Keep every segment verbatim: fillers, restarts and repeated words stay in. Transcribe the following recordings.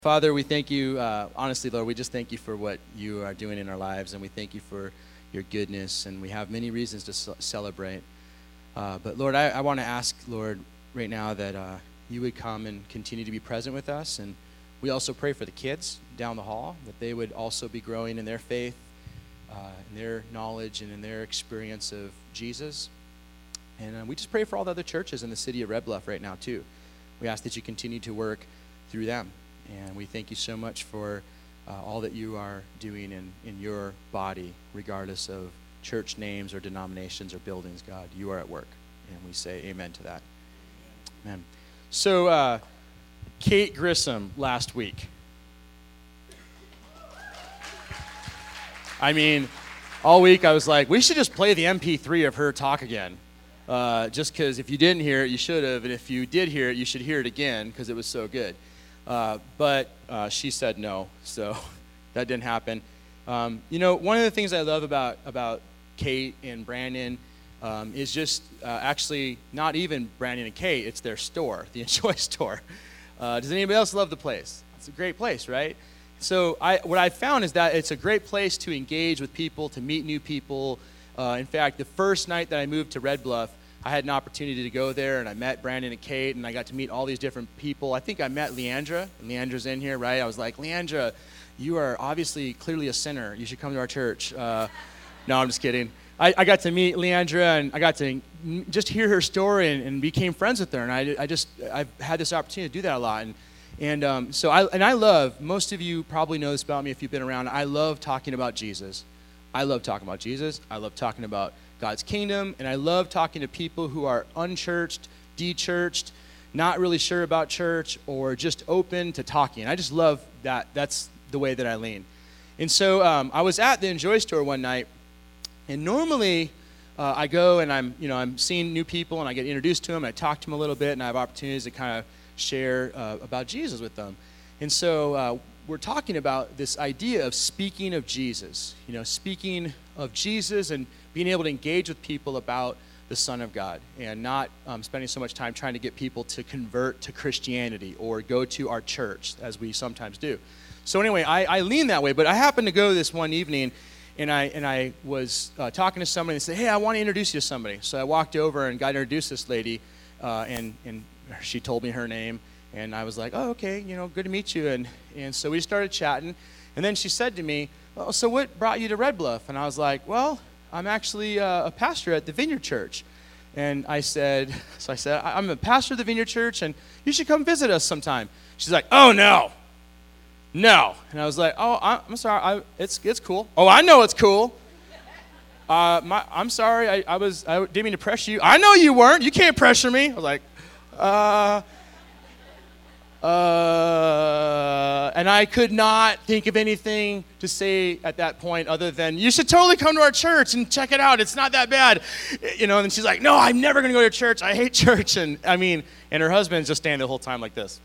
Father, we thank you, uh, honestly, Lord, we just thank you for what you are doing in our lives, and we thank you for your goodness, and we have many reasons to ce- celebrate. Uh, but Lord, I, I want to ask, Lord, right now that uh, you would come and continue to be present with us, and we also pray for the kids down the hall, that they would also be growing in their faith, uh, in their knowledge, and in their experience of Jesus. And uh, we just pray for all the other churches in the city of Red Bluff right now, too. We ask that you continue to work through them. And we thank you so much for uh, all that you are doing in, in your body, regardless of church names or denominations or buildings, God. You are at work. And we say amen to that. Amen. So, uh, Kate Grissom last week. I mean, all week I was like, we should just play the M P three of her talk again. Uh, just because if you didn't hear it, you should have. And if you did hear it, you should hear it again because it was so good. Uh, but uh, she said no, so that didn't happen. Um, you know, one of the things I love about, about Kate and Brandon um, is just uh, actually not even Brandon and Kate, it's their store, the Enjoy store. Uh, does anybody else love the place? It's a great place, right? So I, what I found is that it's a great place to engage with people, to meet new people. Uh, in fact, the first night that I moved to Red Bluff, I had an opportunity to go there, and I met Brandon and Kate, and I got to meet all these different people. I think I met Leandra, and Leandra's in here, right? I was like, Leandra, you are obviously clearly a sinner. You should come to our church. Uh, no, I'm just kidding. I, I got to meet Leandra, and I got to just hear her story and, and became friends with her, and I, I just, I've had this opportunity to do that a lot. And, and um, so I, and I love, most of you probably know this about me if you've been around, I love talking about Jesus. I love talking about Jesus. I love talking about God's kingdom, and I love talking to people who are unchurched, de-churched, not really sure about church, or just open to talking. I just love that. That's the way that I lean. And so um, I was at the Enjoy store one night, and normally uh, I go and I'm, you know, I'm seeing new people, and I get introduced to them, and I talk to them a little bit, and I have opportunities to kind of share uh, about Jesus with them. And so uh, we're talking about this idea of speaking of Jesus, you know, speaking of Jesus and being able to engage with people about the Son of God, and not um, spending so much time trying to get people to convert to Christianity or go to our church, as we sometimes do. So anyway, I, I lean that way, but I happened to go this one evening, and I and I was uh, talking to somebody and said, hey, I want to introduce you to somebody. So I walked over and got introduced to this lady, uh, and, and she told me her name, and I was like, oh, okay, you know, good to meet you. And, and so we started chatting, and then she said to me, oh, so what brought you to Red Bluff? And I was like, well, I'm actually uh, a pastor at the Vineyard Church. And I said, so I said, I'm a pastor of the Vineyard Church, and you should come visit us sometime. She's like, oh, no, no. And I was like, oh, I'm sorry, I, it's it's cool. Oh, I know it's cool. Uh, my, I'm sorry, I, I was I didn't mean to pressure you. I know you weren't. You can't pressure me. I was like, uh... Uh, and I could not think of anything to say at that point other than, you should totally come to our church and check it out. It's not that bad. You know, and she's like, no, I'm never going to go to church. I hate church. And I mean, and her husband's just standing the whole time like this.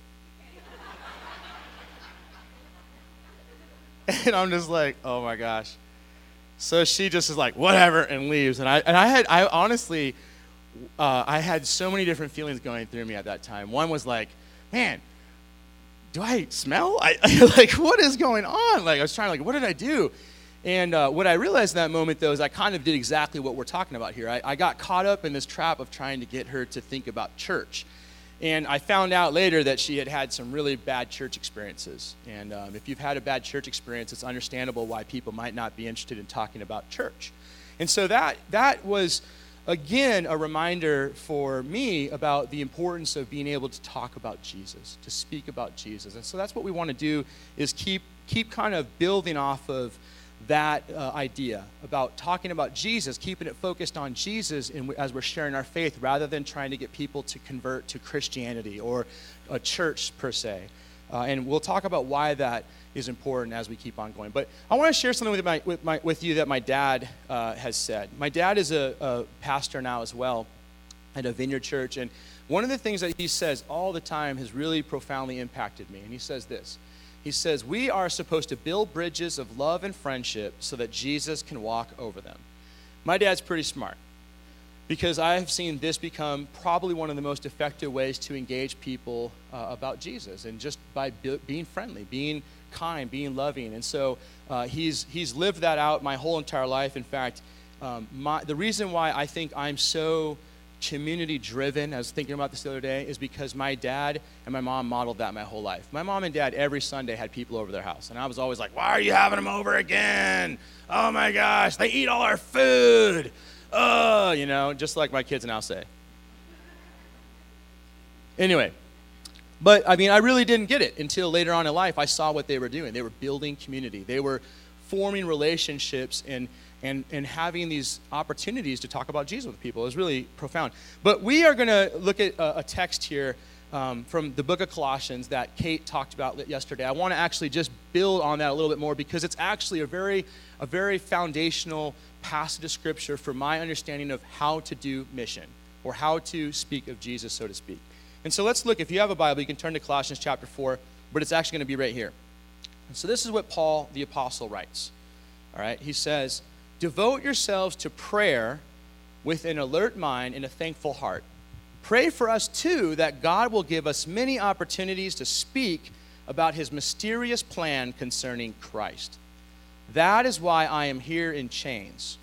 And I'm just like, oh my gosh. So she just is like, whatever, and leaves. And I, and I had, I honestly, uh, I had so many different feelings going through me at that time. One was like, man, do I smell? I, like, what is going on? Like, I was trying to, like, what did I do? And uh, what I realized in that moment, though, is I kind of did exactly what we're talking about here. I, I got caught up in this trap of trying to get her to think about church. And I found out later that she had had some really bad church experiences. And um, if you've had a bad church experience, it's understandable why people might not be interested in talking about church. And so that that was, again, a reminder for me about the importance of being able to talk about Jesus, to speak about Jesus. And so that's what we want to do, is keep keep kind of building off of that uh, idea about talking about Jesus, keeping it focused on Jesus in, as we're sharing our faith, rather than trying to get people to convert to Christianity or a church per se. Uh, and we'll talk about why that is important as we keep on going. But I want to share something with my with my with you that my dad uh, has said. My dad is a, a pastor now as well at a Vineyard Church, and one of the things that he says all the time has really profoundly impacted me. And he says this. He says, we are supposed to build bridges of love and friendship so that Jesus can walk over them. My dad's pretty smart. because I've seen this become probably one of the most effective ways to engage people uh, about Jesus, and just by be- being friendly, being kind, being loving. And so uh, he's he's lived that out my whole entire life. In fact, um, my, the reason why I think I'm so community driven, I was thinking about this the other day, is because my dad and my mom modeled that my whole life. My mom and dad every Sunday had people over their house, and I was always like, why are you having them over again? Oh my gosh, they eat all our food. Oh, you know, just like my kids now say. Anyway, but I mean, I really didn't get it until later on in life. I saw what they were doing. They were building community. They were forming relationships and and and having these opportunities to talk about Jesus with people. It was really profound. But we are going to look at a, a text here um, from the book of Colossians that Kate talked about yesterday. I want to actually just build on that a little bit more, because it's actually a very a very foundational passage of Scripture for my understanding of how to do mission, or how to speak of Jesus, so to speak. And so let's look. If you have a Bible, you can turn to Colossians chapter four, but it's actually going to be right here. And so this is what Paul the apostle writes. All right, he says, devote yourselves to prayer with an alert mind and a thankful heart. Pray for us, too, that God will give us many opportunities to speak about his mysterious plan concerning Christ. That is why I am here in chains.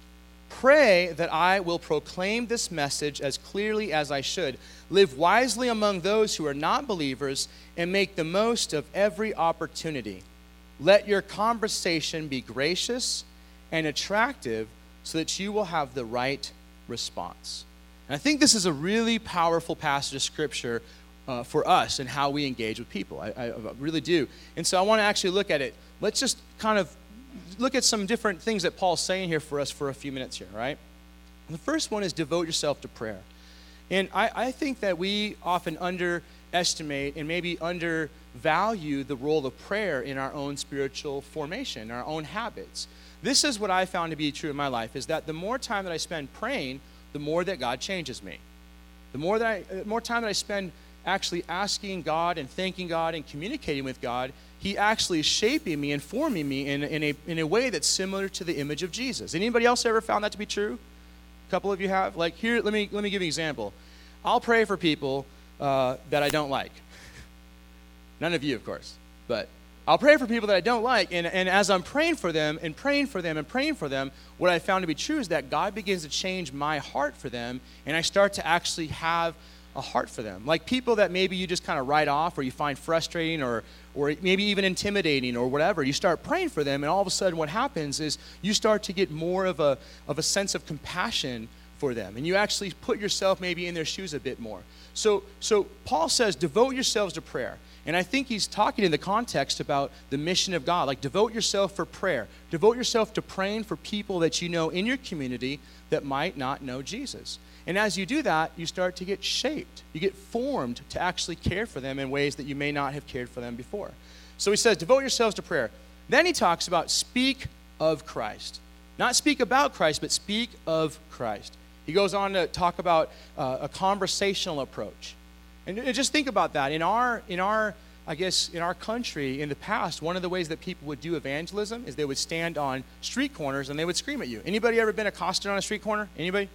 Pray that I will proclaim this message as clearly as I should, live wisely among those who are not believers, and make the most of every opportunity. Let your conversation be gracious and attractive so that you will have the right response. And I think this is a really powerful passage of Scripture uh, for us and how we engage with people. I, I really do. And so I want to actually look at it. Let's just kind of look at some different things that Paul's saying here for us for a few minutes here, right? The first one is devote yourself to prayer. And I, I think that we often underestimate and maybe undervalue the role of prayer in our own spiritual formation, our own habits. This is what I found to be true in my life, is that the more time that I spend praying, the more that God changes me. The more that I, the more time that I spend actually asking God and thanking God and communicating with God, he actually is shaping me and forming me in, in, a, in a way that's similar to the image of Jesus. Anybody else ever found that to be true? A couple of you have? Like here, let me, let me give you an example. I'll pray for people uh, that I don't like. None of you, of course, but I'll pray for people that I don't like, and, and as I'm praying for them and praying for them and praying for them, what I found to be true is that God begins to change my heart for them, and I start to actually have a heart for them. Like people that maybe you just kind of write off, or you find frustrating, or or maybe even intimidating, or whatever. You start praying for them, and all of a sudden what happens is you start to get more of a of a sense of compassion for them, and you actually put yourself maybe in their shoes a bit more. So so Paul says, devote yourselves to prayer. And I think he's talking in the context about the mission of God. Like, devote yourself for prayer. Devote yourself to praying for people that you know in your community that might not know Jesus. And as you do that, you start to get shaped. You get formed to actually care for them in ways that you may not have cared for them before. So he says, devote yourselves to prayer. Then he talks about speak of Christ. Not speak about Christ, but speak of Christ. He goes on to talk about uh, a conversational approach. And just think about that. In our, in our, I guess, in our country, in the past, one of the ways that people would do evangelism is they would stand on street corners and they would scream at you. Anybody ever been accosted on a street corner? Anybody?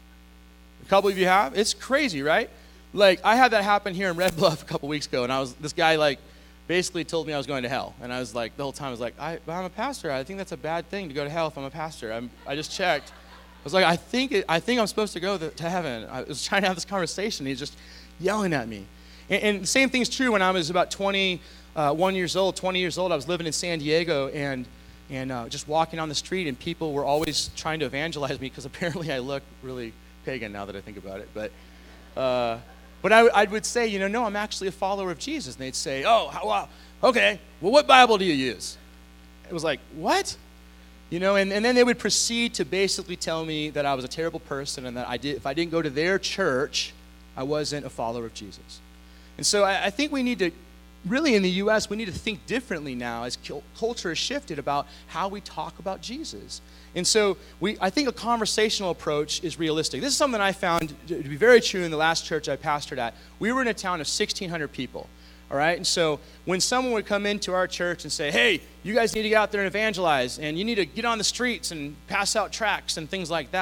A couple of you have? It's crazy, right? Like, I had that happen here in Red Bluff a couple weeks ago, and I was, this guy, like, basically told me I was going to hell. And I was like, the whole time I was like, I, I'm a pastor. I think that's a bad thing to go to hell if I'm a pastor. I'm, I just checked. I was like, I think it, I think I'm supposed to go to, to heaven. I was trying to have this conversation. He's just yelling at me. And, and the same thing's true when I was about twenty-one years old, twenty years old. I was living in San Diego and and uh, just walking on the street, and people were always trying to evangelize me because apparently I look really pagan now that I think about it. But uh, but I, I would say, you know, no, I'm actually a follower of Jesus. And they'd say, oh, how, wow, okay, well, what Bible do you use? It was like, what? You know, and, and then they would proceed to basically tell me that I was a terrible person and that I did, if I didn't go to their church, I wasn't a follower of Jesus. And so I, I think we need to, really in the U S, we need to think differently now as culture has shifted about how we talk about Jesus. And so we, I think a conversational approach is realistic. This is something I found to be very true in the last church I pastored at. We were in a town of sixteen hundred people. All right, and so when someone would come into our church and say, hey, you guys need to get out there and evangelize, and you need to get on the streets and pass out tracts and things like that,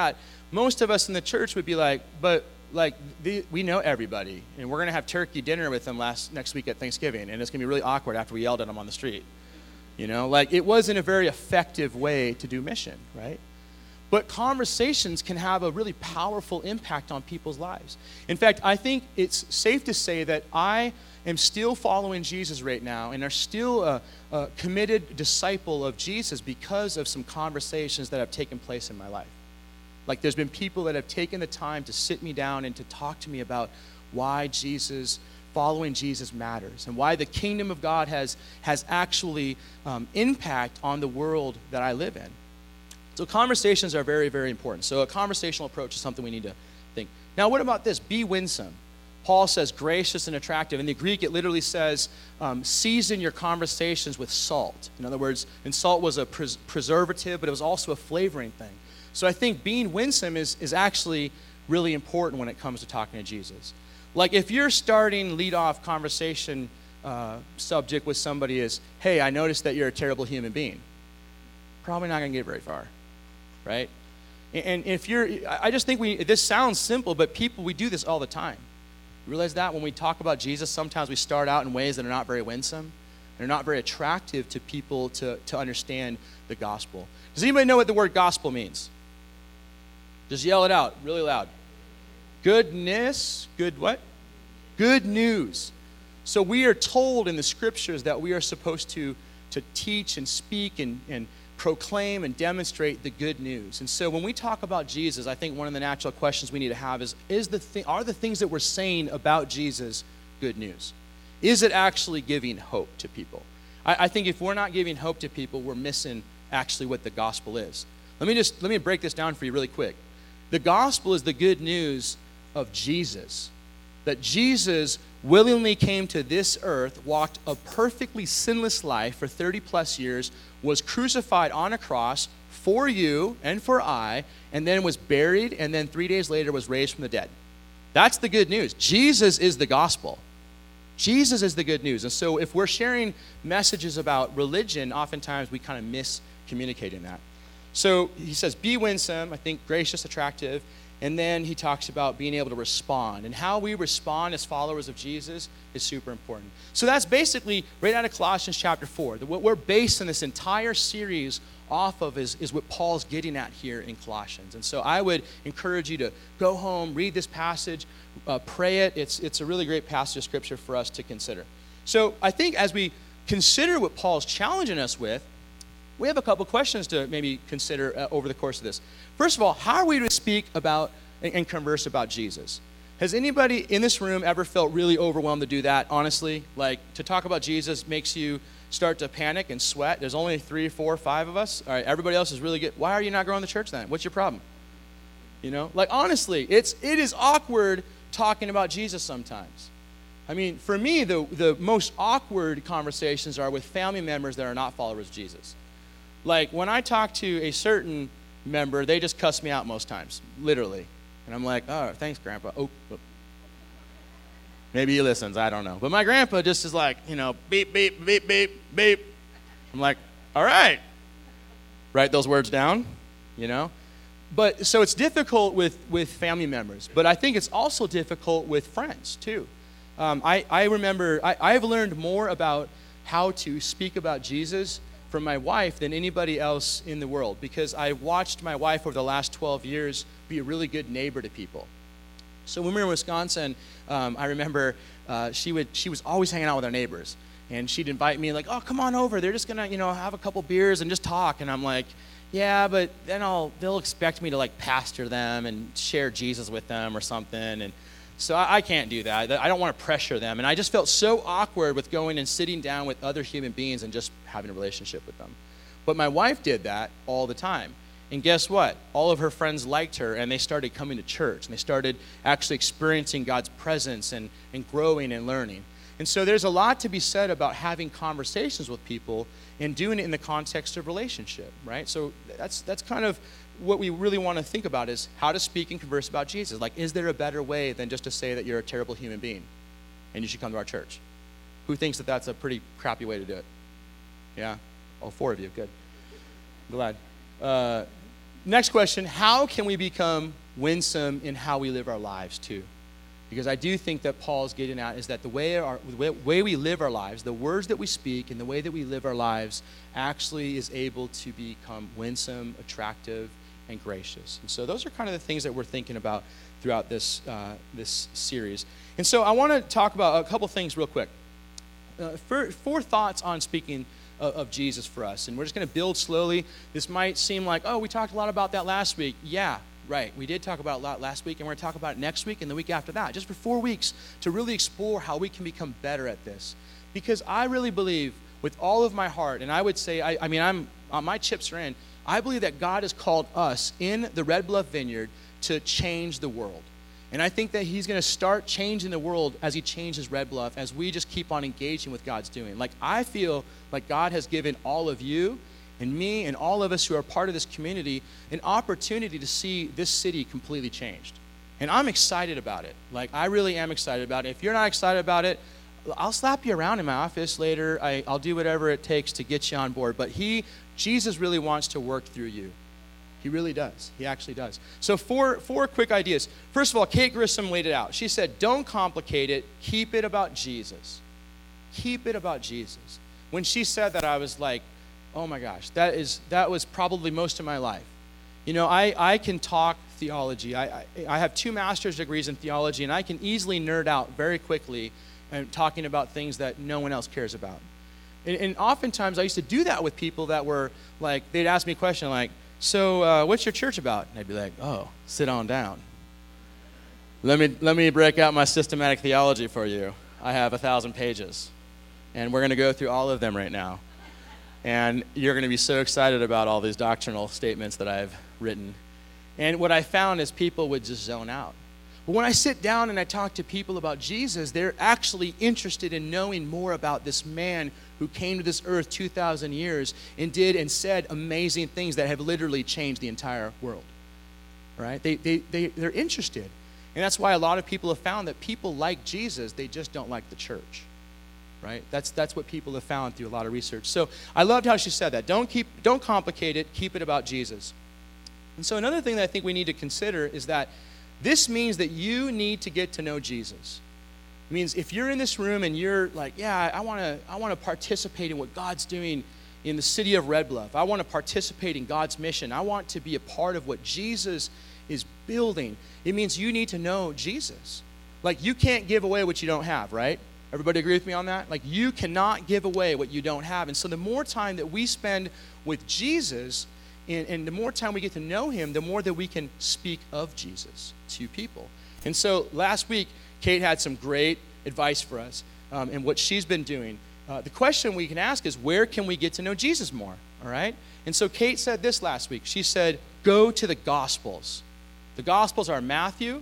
most of us in the church would be like, but like the, we know everybody, and we're going to have turkey dinner with them last next week at Thanksgiving, and it's going to be really awkward after we yelled at them on the street. You know, like it wasn't a very effective way to do mission, right? But conversations can have a really powerful impact on people's lives. In fact, I think it's safe to say that I am still following Jesus right now and are still a, a committed disciple of Jesus because of some conversations that have taken place in my life. Like there's been people that have taken the time to sit me down and to talk to me about why Jesus, following Jesus matters and why the kingdom of God has, has actually um, impact on the world that I live in. So conversations are very, very important. So a conversational approach is something we need to think. Now, what about this? Be winsome. Paul says gracious and attractive. In the Greek, it literally says um, season your conversations with salt. In other words, and salt was a pres- preservative, but it was also a flavoring thing. So I think being winsome is, is actually really important when it comes to talking to Jesus. Like if you're starting lead-off conversation uh, subject with somebody is, hey, I noticed that you're a terrible human being. Probably not going to get very far. Right? And if you're, I just think we, this sounds simple, but people, we do this all the time. You realize that when we talk about Jesus, sometimes we start out in ways that are not very winsome. They're not very attractive to people to, to understand the gospel. Does anybody know what the word gospel means? Just yell it out really loud. Goodness, good what? Good news. So we are told in the scriptures that we are supposed to, to teach and speak and, and proclaim and demonstrate the good news. And so when we talk about Jesus, I think one of the natural questions we need to have is, is the thi- are the things that we're saying about Jesus good news? Is it actually giving hope to people? I, I think if we're not giving hope to people, we're missing actually what the gospel is. Let me just, let me break this down for you really quick. The gospel is the good news of Jesus. That Jesus willingly came to this earth, walked a perfectly sinless life for thirty plus years, was crucified on a cross for you and for I, and then was buried, and then three days later was raised from the dead. That's the good news. Jesus is the gospel. Jesus is the good news. And so if we're sharing messages about religion, oftentimes we kind of miss communicating that. So he says, be winsome, I think gracious, attractive. And then he talks about being able to respond. And how we respond as followers of Jesus is super important. So that's basically right out of Colossians chapter four. What we're basing this entire series off of is, is what Paul's getting at here in Colossians. And so I would encourage you to go home, read this passage, uh, pray it. It's, it's a really great passage of scripture for us to consider. So I think as we consider what Paul's challenging us with, we have a couple questions to maybe consider uh, over the course of this. First of all, how are we to speak about and, and converse about Jesus? Has anybody in this room ever felt really overwhelmed to do that, honestly? Like, to talk about Jesus makes you start to panic and sweat. There's only three, four, five of us. All right, everybody else is really good. Why are you not growing the church then? What's your problem? You know, like, honestly, it's, it is awkward talking about Jesus sometimes. I mean, for me, the, the most awkward conversations are with family members that are not followers of Jesus. Like, when I talk to a certain member, they just cuss me out most times, literally. And I'm like, oh, thanks, Grandpa. Oh, oh. Maybe he listens, I don't know. But my grandpa just is like, you know, beep, beep, beep, beep, beep. I'm like, all right. Write those words down, you know. But so it's difficult with, with family members. But I think it's also difficult with friends, too. Um, I, I remember, I, I've learned more about how to speak about Jesus from my wife than anybody else in the world, because I watched my wife over the last twelve years be a really good neighbor to people. So when we were in Wisconsin, um, I remember uh, she would she was always hanging out with our neighbors, and she'd invite me like, oh, come on over. They're just gonna you know have a couple beers and just talk. And I'm like, yeah, but then I'll they'll expect me to like pastor them and share Jesus with them or something. And so I, I can't do that. I don't want to pressure them. And I just felt so awkward with going and sitting down with other human beings and just having a relationship with them. But my wife did that all the time. And guess what? All of her friends liked her, and they started coming to church, and they started actually experiencing God's presence and, and growing and learning. And so there's a lot to be said about having conversations with people and doing it in the context of relationship, right? So that's that's kind of what we really want to think about, is how to speak and converse about Jesus. Like, is there a better way than just to say that you're a terrible human being and you should come to our church? Who thinks that that's a pretty crappy way to do it? Yeah? All four of you. Good. I'm glad. Uh, next question, how can we become winsome in how we live our lives too? Because I do think that Paul's getting at is that the way, our, the way we live our lives, the words that we speak and the way that we live our lives actually is able to become winsome, attractive, and gracious. And so those are kind of the things that we're thinking about throughout this, uh, this series. And so I want to talk about a couple things real quick. Uh, four, four thoughts on speaking of, of Jesus for us. And we're just going to build slowly. This might seem like, oh, we talked a lot about that last week. Yeah. Right, we did talk about it a lot last week, and we're going to talk about it next week and the week after that, just for four weeks to really explore how we can become better at this. Because I really believe with all of my heart, and I would say, I, I mean, I'm uh, my chips are in, I believe that God has called us in the Red Bluff Vineyard to change the world. And I think that he's going to start changing the world as he changes Red Bluff, as we just keep on engaging with God's doing. Like, I feel like God has given all of you and me and all of us who are part of this community an opportunity to see this city completely changed. And I'm excited about it. Like, I really am excited about it. If you're not excited about it, I'll slap you around in my office later. I, I'll do whatever it takes to get you on board. But he, Jesus really wants to work through you. He really does. He actually does. So four, four quick ideas. First of all, Kate Grissom laid it out. She said, don't complicate it. Keep it about Jesus. Keep it about Jesus. When she said that, I was like, oh my gosh, that is that was probably most of my life. You know, I, I can talk theology. I, I I have two master's degrees in theology, and I can easily nerd out very quickly and talking about things that no one else cares about. And, and oftentimes I used to do that with people that were like, they'd ask me a question like, so uh, what's your church about? And I'd be like, oh, sit on down. Let me let me break out my systematic theology for you. I have a thousand pages, and we're going to go through all of them right now. And you're going to be so excited about all these doctrinal statements that I've written. And what I found is people would just zone out. But when I sit down and I talk to people about Jesus, they're actually interested in knowing more about this man who came to this earth two thousand years and did and said amazing things that have literally changed the entire world. Right? They, they, they, they're interested. And that's why a lot of people have found that people like Jesus, they just don't like the church. Right? That's that's what people have found through a lot of research. So I loved how she said that. Don't keep don't complicate it. Keep it about Jesus. And so another thing that I think we need to consider is that this means that you need to get to know Jesus. It means if you're in this room and you're like, yeah, I want to I want to participate in what God's doing in the city of Red Bluff. I want to participate in God's mission. I want to be a part of what Jesus is building. It means you need to know Jesus. Like, you can't give away what you don't have, right? Everybody agree with me on that? Like, you cannot give away what you don't have. And so the more time that we spend with Jesus, and, and the more time we get to know him, the more that we can speak of Jesus to people. And so last week, Kate had some great advice for us um, and what she's been doing. Uh, the question we can ask is, where can we get to know Jesus more? All right? And so Kate said this last week. She said, go to the Gospels. The Gospels are Matthew,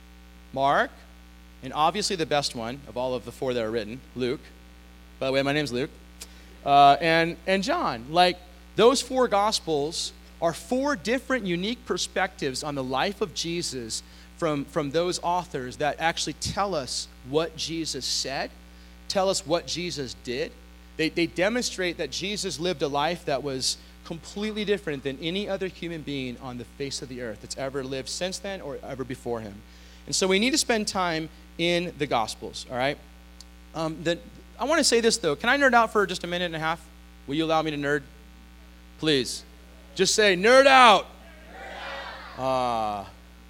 Mark, and obviously the best one of all of the four that are written, Luke. By the way, my name's Luke. Uh, and, and John. Like, those four Gospels are four different unique perspectives on the life of Jesus from, from those authors that actually tell us what Jesus said, tell us what Jesus did. They, they demonstrate that Jesus lived a life that was completely different than any other human being on the face of the earth that's ever lived since then or ever before him. And so we need to spend time in the Gospels, all right? Um, the, I want to say this, though. Can I nerd out for just a minute and a half? Will you allow me to nerd? Please. Just say, nerd out. Ah,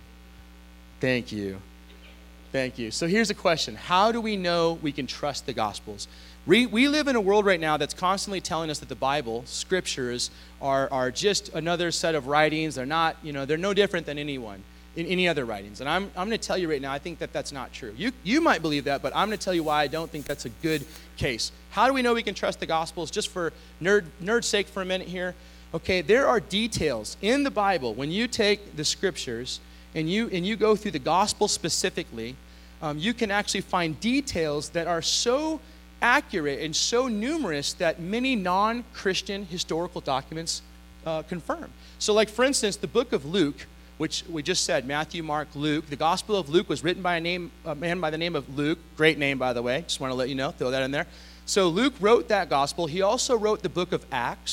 thank you. Thank you. So here's a question. How do we know we can trust the Gospels? We, we live in a world right now that's constantly telling us that the Bible, scriptures, are, are just another set of writings. They're not, you know, they're no different than anyone. In any other writings. And I'm, I'm going to tell you right now, I think that that's not true. You, you might believe that, but I'm going to tell you why I don't think that's a good case. How do we know we can trust the Gospels? Just for nerd nerd's sake for a minute here. Okay, there are details in the Bible. When you take the scriptures and you, and you go through the Gospel specifically, um, you can actually find details that are so accurate and so numerous that many non-Christian historical documents uh, confirm. So like, for instance, the book of Luke, which we just said, Matthew, Mark, Luke. The Gospel of Luke was written by a, name, a man by the name of Luke. Great name, by the way. Just want to let you know. Throw that in there. So Luke wrote that Gospel. He also wrote the book of Acts.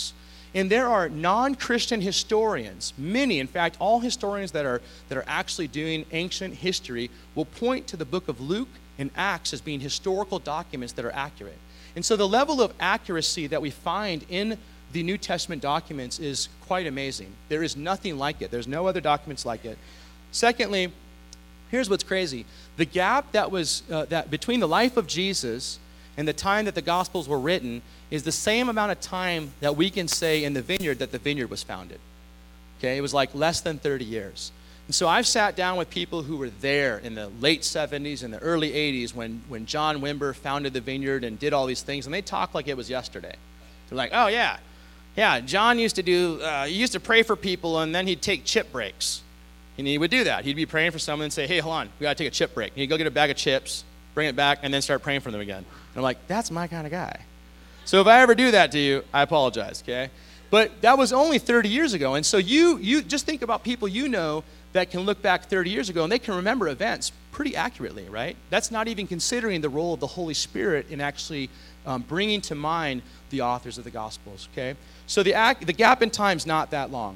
And there are non-Christian historians, many, in fact, all historians that are, that are actually doing ancient history will point to the book of Luke and Acts as being historical documents that are accurate. And so the level of accuracy that we find in the New Testament documents is quite amazing. There is nothing like it. There's no other documents like it. Secondly, here's what's crazy. The gap that was uh, that between the life of Jesus and the time that the Gospels were written is the same amount of time that we can say in the vineyard that the vineyard was founded. Okay, it was like less than thirty years. And so I've sat down with people who were there in the late seventies and the early eighties when, when John Wimber founded the vineyard and did all these things, and they talk like it was yesterday. They're like, oh yeah, yeah, John used to do, uh, he used to pray for people, and then he'd take chip breaks. And he would do that. He'd be praying for someone and say, hey, hold on, we got to take a chip break. And he'd go get a bag of chips, bring it back, and then start praying for them again. And I'm like, that's my kind of guy. So if I ever do that to you, I apologize, okay? But that was only thirty years ago. And so you you just think about people you know that can look back thirty years ago, and they can remember events pretty accurately, right? That's not even considering the role of the Holy Spirit in actually um, bringing to mind the authors of the Gospels, okay? So the, act, the gap in time is not that long.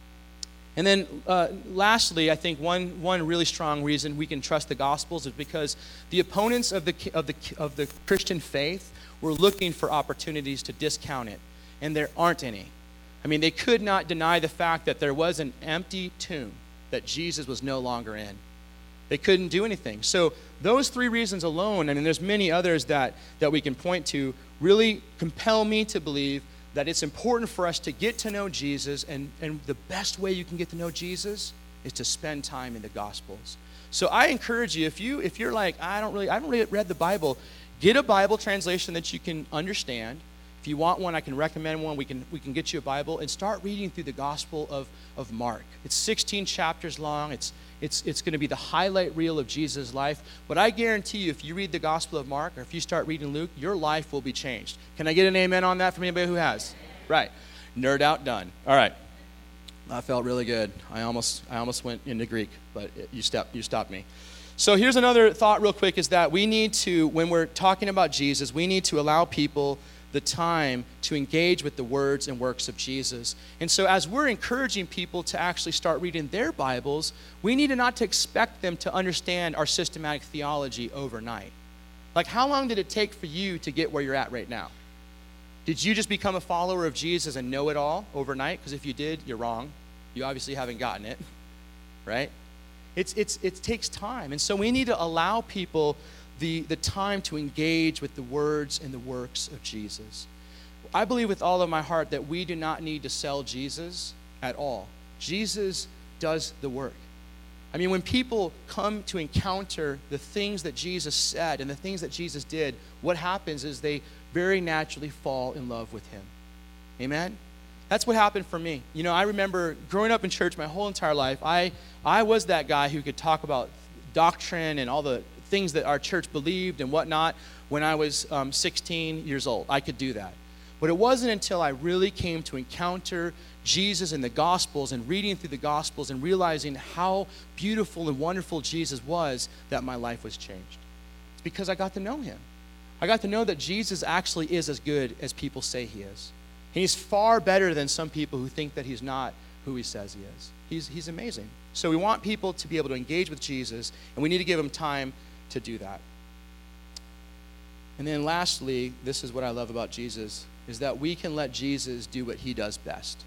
And then uh, lastly, I think one, one really strong reason we can trust the Gospels is because the opponents of the, of the, of the Christian faith were looking for opportunities to discount it, and there aren't any. I mean, they could not deny the fact that there was an empty tomb that Jesus was no longer in. They couldn't do anything. So those three reasons alone, and there's many others that, that we can point to, really compel me to believe that it's important for us to get to know Jesus, and, and the best way you can get to know Jesus is to spend time in the Gospels. So I encourage you, if you if you're like, I don't really I don't really read the Bible, get a Bible translation that you can understand. If you want one, I can recommend one. We can we can get you a Bible and start reading through the Gospel of, of Mark. It's sixteen chapters long. It's it's it's going to be the highlight reel of Jesus' life. But I guarantee you, if you read the Gospel of Mark or if you start reading Luke, your life will be changed. Can I get an amen on that from anybody who has? Right. Nerd out done. All right. That felt really good. I almost I almost went into Greek, but it, you stopped you stopped me. So here's another thought real quick, is that we need to, when we're talking about Jesus, we need to allow people the time to engage with the words and works of Jesus. And so as we're encouraging people to actually start reading their Bibles, we need to not to expect them to understand our systematic theology overnight. Like, how long did it take for you to get where you're at right now? Did you just become a follower of Jesus and know it all overnight? Because if you did, you're wrong. You obviously haven't gotten it, right? It's, it's, it takes time. And so we need to allow people the, the time to engage with the words and the works of Jesus. I believe with all of my heart that we do not need to sell Jesus at all. Jesus does the work. I mean, when people come to encounter the things that Jesus said and the things that Jesus did, what happens is they very naturally fall in love with him. Amen? That's what happened for me. You know, I remember growing up in church my whole entire life, I, I was that guy who could talk about doctrine and all the things that our church believed and whatnot when I was um, sixteen years old. I could do that. But it wasn't until I really came to encounter Jesus in the Gospels and reading through the Gospels and realizing how beautiful and wonderful Jesus was that my life was changed. It's because I got to know him. I got to know that Jesus actually is as good as people say he is. He's far better than some people who think that he's not who he says he is. He's, he's amazing. So we want people to be able to engage with Jesus, and we need to give them time to do that. And then lastly, this is what I love about Jesus, is that we can let Jesus do what he does best.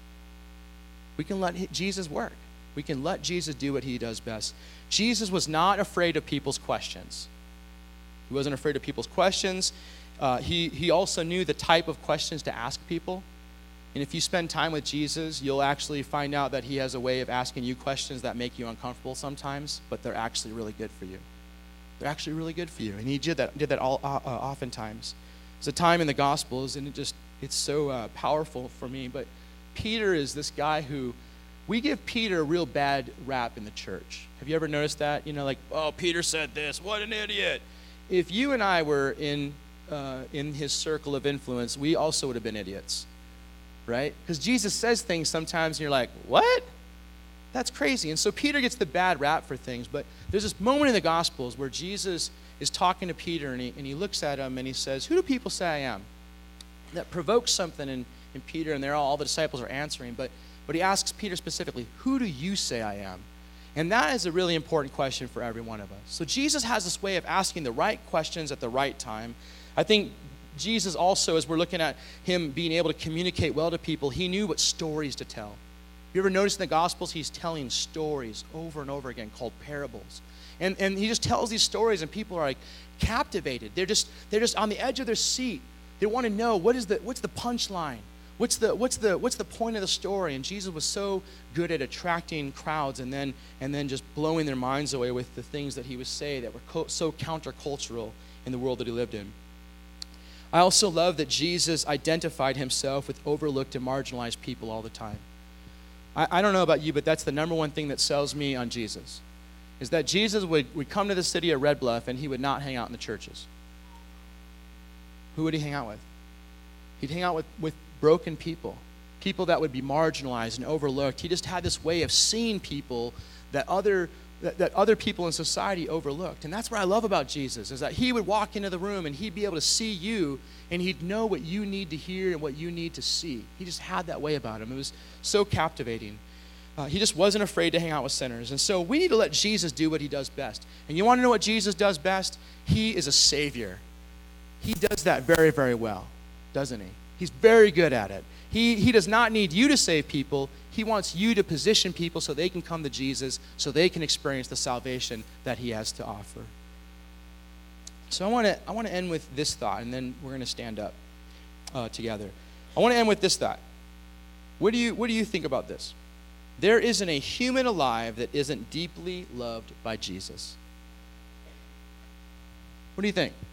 We can let Jesus work. We can let Jesus do what he does best. Jesus was not afraid of people's questions. He wasn't afraid of people's questions. Uh, he, he also knew the type of questions to ask people. And if you spend time with Jesus, you'll actually find out that he has a way of asking you questions that make you uncomfortable sometimes, but they're actually really good for you. They're actually really good for you. And he did that, did that all, uh, uh, oftentimes. There's a time in the Gospels, and it just, it's so uh, powerful for me. But Peter is this guy who, we give Peter a real bad rap in the church. Have you ever noticed that? You know, like, oh, Peter said this, what an idiot. If you and I were in uh, in his circle of influence, we also would have been idiots, right? Because Jesus says things sometimes, and you're like, what? That's crazy. And so Peter gets the bad rap for things, but there's this moment in the Gospels where Jesus is talking to Peter, and he, and he looks at him, and he says, who do people say I am? that provokes something in, in Peter, and they're all, all the disciples are answering, but, but he asks Peter specifically, who do you say I am? And that is a really important question for every one of us. So Jesus has this way of asking the right questions at the right time. I think Jesus also, as we're looking at him being able to communicate well to people, he knew what stories to tell. You ever notice in the Gospels, he's telling stories over and over again called parables. And, and he just tells these stories, and people are like captivated. They're just, they're just on the edge of their seat. They want to know, what is the, what's the punchline? What's the, what's, the, what's the point of the story? And Jesus was so good at attracting crowds and then, and then just blowing their minds away with the things that he would say that were co- so countercultural in the world that he lived in. I also love that Jesus identified himself with overlooked and marginalized people all the time. I, I don't know about you, but that's the number one thing that sells me on Jesus, is that Jesus would, would come to the city of Red Bluff and he would not hang out in the churches. Who would he hang out with? He'd hang out with, with broken people, people that would be marginalized and overlooked. He just had this way of seeing people that other that, that other people in society overlooked. And that's what I love about Jesus, is that he would walk into the room and he'd be able to see you, and he'd know what you need to hear and what you need to see. He just had that way about him. It was so captivating. Uh, he just wasn't afraid to hang out with sinners. And so we need to let Jesus do what he does best. And you want to know what Jesus does best? He is a savior. He does that very, very well, doesn't he? He's very good at it. He, he does not need you to save people. He wants you to position people so they can come to Jesus, so they can experience the salvation that he has to offer. So I want to I want to end with this thought, and then we're going to stand up uh, together. I want to end with this thought. What do you what do you think about this? There isn't a human alive that isn't deeply loved by Jesus. What do you think?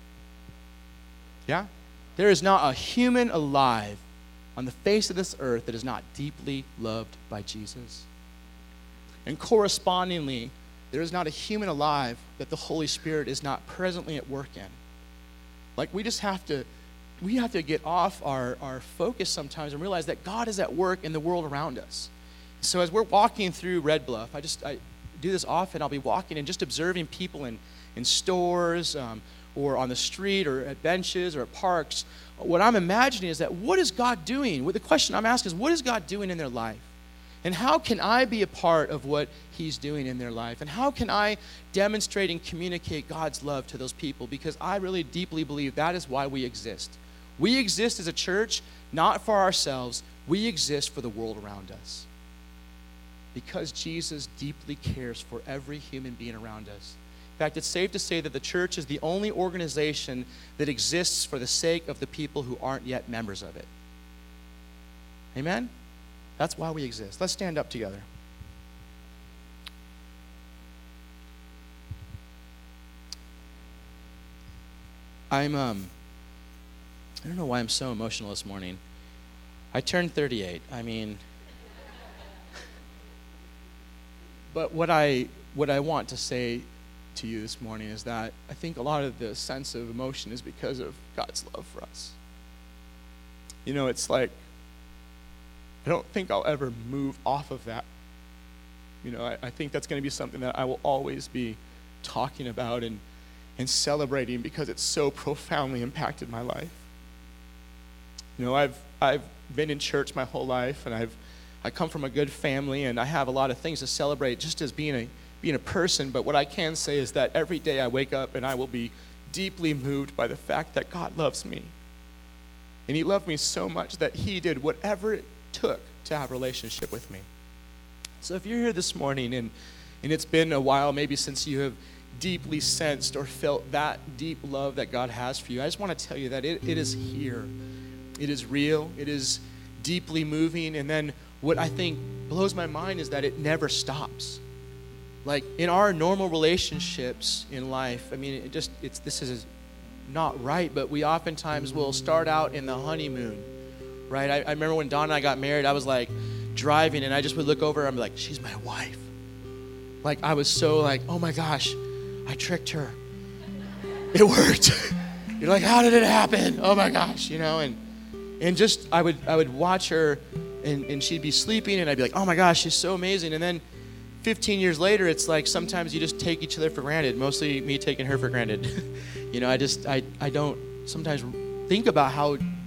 Yeah? There is not a human alive on the face of this earth that is not deeply loved by Jesus. And correspondingly, there is not a human alive that the Holy Spirit is not presently at work in. Like, we just have to, we have to get off our, our focus sometimes and realize that God is at work in the world around us. So as we're walking through Red Bluff, I just, I do this often. I'll be walking and just observing people in, in stores, um, or on the street, or at benches, or at parks. What I'm imagining is that, what is God doing? Well, the question I'm asking is, what is God doing in their life? And how can I be a part of what he's doing in their life? And how can I demonstrate and communicate God's love to those people? Because I really deeply believe that is why we exist. We exist as a church, not for ourselves. We exist for the world around us. Because Jesus deeply cares for every human being around us. In fact, it's safe to say that the church is the only organization that exists for the sake of the people who aren't yet members of it. Amen? That's why we exist. Let's stand up together. I'm, um, I don't know why I'm so emotional this morning. I turned thirty-eight. I mean, but what I, what I want to say to you this morning is that I think a lot of the sense of emotion is because of God's love for us. You know, it's like, I don't think I'll ever move off of that. You know, I, I think that's going to be something that I will always be talking about and, and celebrating, because it's so profoundly impacted my life. You know, I've I've been in church my whole life, and I've I come from a good family, and I have a lot of things to celebrate just as being a being a person. But what I can say is that every day I wake up and I will be deeply moved by the fact that God loves me. And he loved me so much that he did whatever it took to have a relationship with me. So if you're here this morning and, and it's been a while maybe since you have deeply sensed or felt that deep love that God has for you, I just want to tell you that it, it is here. It is real. It is deeply moving. And then what I think blows my mind is that it never stops. Like, in our normal relationships in life, I mean, it just, it's this is not right, but we oftentimes will start out in the honeymoon, right? I, I remember when Dawn and I got married, I was like driving, and I just would look over, and I'm like, she's my wife. Like, I was so like, oh my gosh, I tricked her. It worked. You're like, how did it happen? Oh my gosh, you know, and and just, I would I would watch her, and, and she'd be sleeping, and I'd be like, oh my gosh, she's so amazing. And then fifteen years later, it's like sometimes you just take each other for granted, mostly me taking her for granted. You know, I just, I, I don't sometimes think about how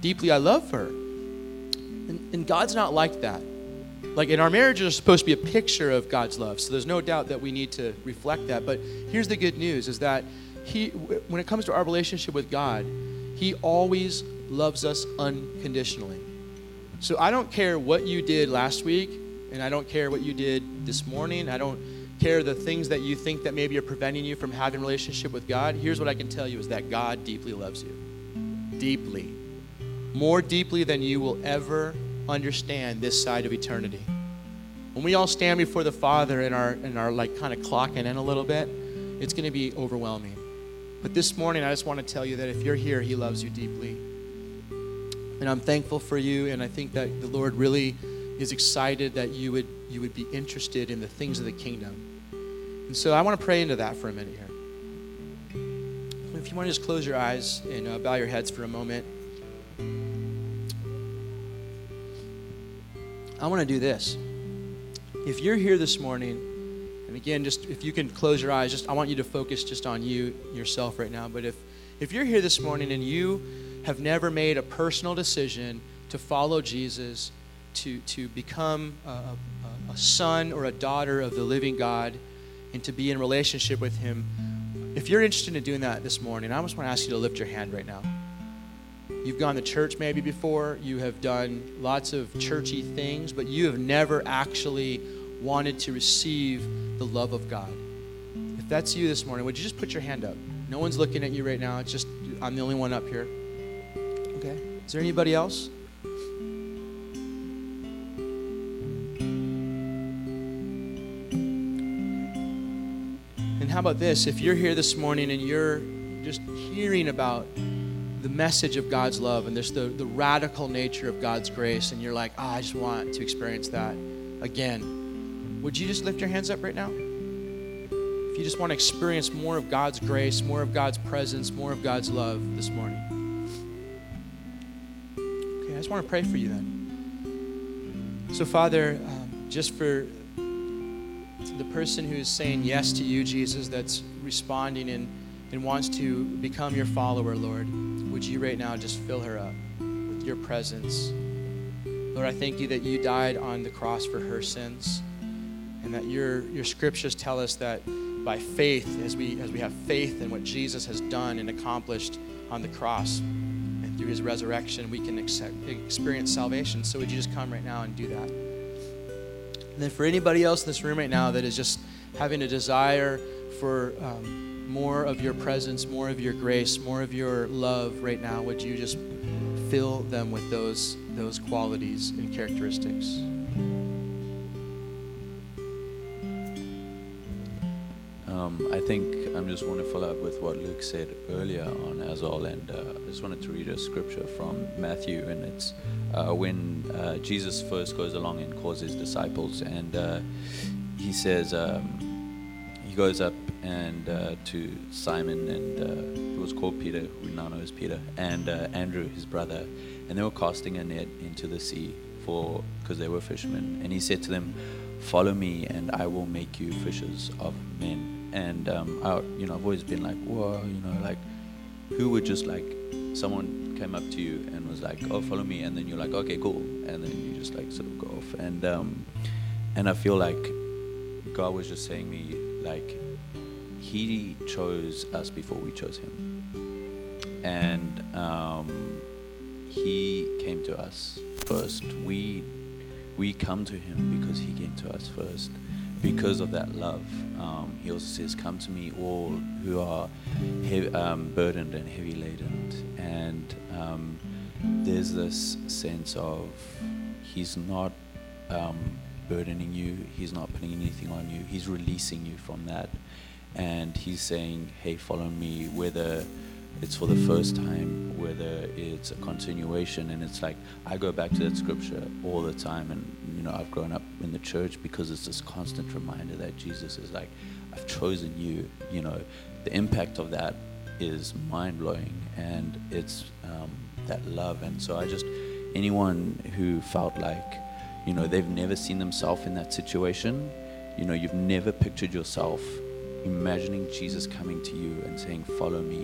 deeply I love her. And, and God's not like that. Like, in our marriages are supposed to be a picture of God's love, so there's no doubt that we need to reflect that. But here's the good news, is that he, when it comes to our relationship with God, he always loves us unconditionally. So I don't care what you did last week, and I don't care what you did this morning. I don't care the things that you think that maybe are preventing you from having a relationship with God. Here's what I can tell you, is that God deeply loves you. Deeply. More deeply than you will ever understand this side of eternity. When we all stand before the Father and are and are like kind of clocking in a little bit, it's going to be overwhelming. But this morning, I just want to tell you that if you're here, he loves you deeply. And I'm thankful for you, and I think that the Lord really is excited that you would you would be interested in the things of the kingdom. And so I want to pray into that for a minute here. If you want to just close your eyes and uh, bow your heads for a moment. I want to do this. If you're here this morning, and again, just if you can close your eyes, just I want you to focus just on you, yourself right now. But if, if you're here this morning and you have never made a personal decision to follow Jesus, to, to become a, a, a son or a daughter of the living God, and to be in relationship with him, if you're interested in doing that this morning, I just want to ask you to lift your hand right now. You've gone to church maybe before, you have done lots of churchy things, but you have never actually wanted to receive the love of God. If that's you this morning, would you just put your hand up? No one's looking at you right now. It's just, I'm the only one up here. Okay. Is there anybody else? And how about this? If you're here this morning and you're just hearing about the message of God's love and there's the, the radical nature of God's grace, and you're like, oh, I just want to experience that again, would you just lift your hands up right now? If you just want to experience more of God's grace, more of God's presence, more of God's love this morning. Okay, I just want to pray for you then. So Father, um, just for the person who is saying yes to you, Jesus, that's responding and, and wants to become your follower, Lord, would you right now just fill her up with your presence? Lord, I thank you that you died on the cross for her sins, and that your your scriptures tell us that by faith, as we as we have faith in what Jesus has done and accomplished on the cross, and through his resurrection, we can accept, experience salvation. So would you just come right now and do that? And then for anybody else in this room right now that is just having a desire for um, more of your presence, more of your grace, more of your love right now, would you just fill them with those those qualities and characteristics? Um, I think I just want to follow up with what Luke said earlier on as well, and uh, I just wanted to read a scripture from Matthew, and it's uh, when uh, Jesus first goes along and calls his disciples, and uh, he says, um, he goes up and uh, to Simon, and uh, it was called Peter, who we now know as Peter, and uh, Andrew, his brother, and they were casting a net into the sea for because they were fishermen. And he said to them, "Follow me, and I will make you fishers of men." And um, I, you know, I've always been like, whoa, you know, like, who would just like, someone came up to you and was like, "Oh, follow me," and then you're like, "Okay, cool," and then you just like sort of go off. And um, and I feel like God was just saying me, like, he chose us before we chose him, and um, he came to us first. We we come to him because he came to us first. Because of that love, um, he also says, "Come to me, all who are heavy, um, burdened and heavy laden." And um, there's this sense of he's not um, burdening you. He's not putting anything on you. He's releasing you from that. And he's saying, "Hey, follow me," whether it's for the first time, whether it's a continuation. And it's like, I go back to that scripture all the time, and you know, I've grown up in the church because it's this constant reminder that Jesus is like, "I've chosen you." You know, the impact of that is mind-blowing, and it's um, that love. And so I just, anyone who felt like, you know, they've never seen themselves in that situation, you know, you've never pictured yourself imagining Jesus coming to you and saying, "Follow me,"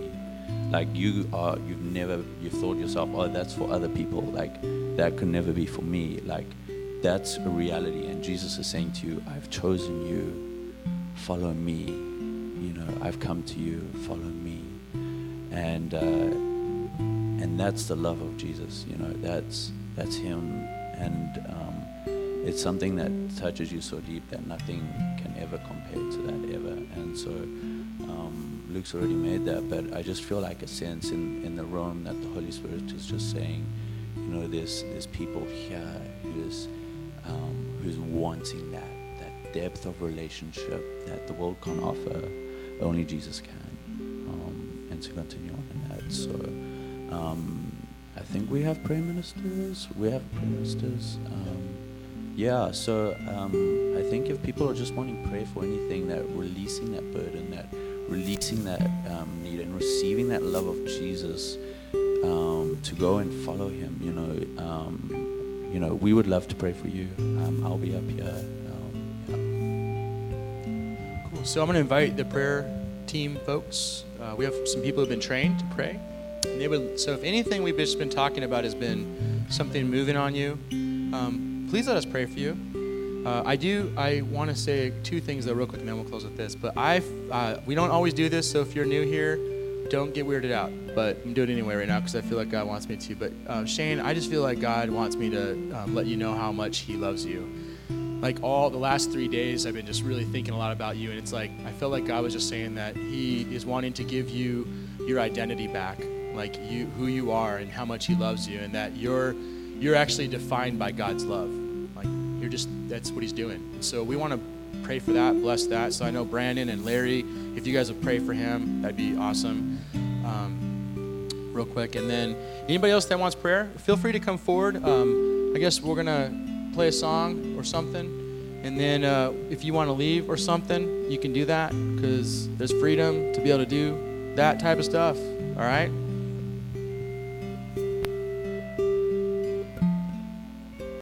like you are, you've never, you've thought yourself, oh, that's for other people. Like that could never be for me. Like that's a reality. And Jesus is saying to you, I've chosen you, follow me. You know, I've come to you, follow me. And, uh, and that's the love of Jesus, you know, that's, that's him. And, um, it's something that touches you so deep that nothing can ever compare to that ever. And so um, Luke's already made that, but I just feel like a sense in, in the room that the Holy Spirit is just saying, you know, there's there's people here who's um, who's wanting that that depth of relationship that the world can't offer, only Jesus can, um, and to continue on in that. So um, I think we have prayer ministers. We have prayer ministers. Um, Yeah, so um, I think if people are just wanting prayer for anything, that releasing that burden, that releasing that um, need, and receiving that love of Jesus um, to go and follow Him, you know, um, you know, we would love to pray for you. Um, I'll be up here. Um, yeah. Cool. So I'm going to invite the prayer team folks. Uh, we have some people who've been trained to pray. And they would. So if anything we've just been talking about has been something moving on you, um, please let us pray for you. Uh, I do, I want to say two things though real quick, and then we'll close with this. But I, uh, we don't always do this, so if you're new here, don't get weirded out. But I'm doing it anyway right now because I feel like God wants me to. But uh, Shane, I just feel like God wants me to um, let you know how much He loves you. Like all the last three days, I've been just really thinking a lot about you. And it's like, I felt like God was just saying that He is wanting to give you your identity back. Like you, who you are and how much He loves you, and that you're, you're actually defined by God's love. Like you're just, that's what He's doing. And so we want to pray for that, bless that. So I know Brandon and Larry, if you guys would pray for him, that'd be awesome. Um, real quick. And then anybody else that wants prayer, feel free to come forward. Um, I guess we're going to play a song or something. And then uh, if you want to leave or something, you can do that because there's freedom to be able to do that type of stuff. All right?